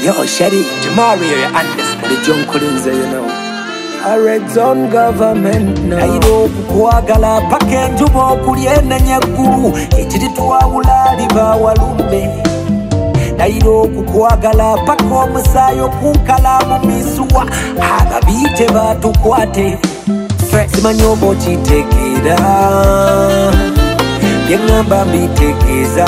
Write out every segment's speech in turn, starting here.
Yo, Shady, Jamari, you understand? The John Collins, you know. A red zone government now. Nairo kukwagala pake njubo kuliena nyakuru. Echidi tuwa ulali ba walumbe. Nairo kukwagala pako musayo kunkala mumisuwa. Agabite batu kwate. Simanyobo chitekida. Yengamba mitekeza.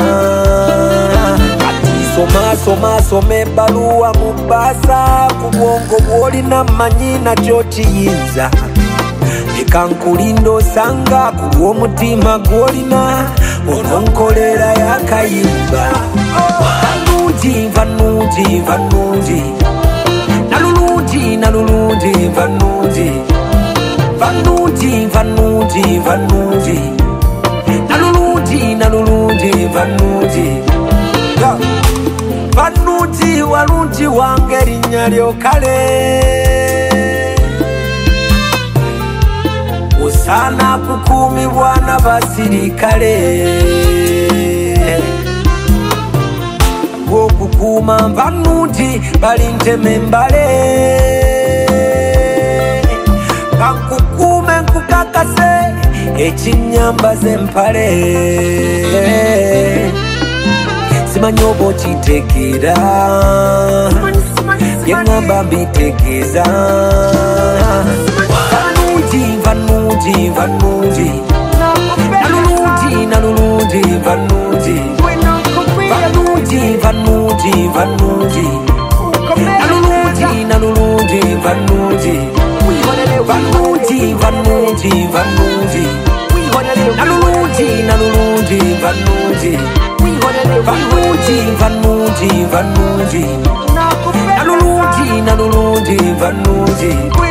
Soma baluwa mubasa kubwongo bwolina manyina kyokiyinza ekankulindo sanga kubwo mutima gwolina ononkolera yakayimba vanungi nalulungi vanungi nalulungi vanungi Vanuti walunti wange linnya lyokale Usana kukumibwa n'abasirikale Okukuma vanuti balinteme mbale Kankukume nkukakase ekinyamba z'empale Simanyobo chitekera Yengamba mbitekeza Vanungi Nalulungi vanungi Vanungi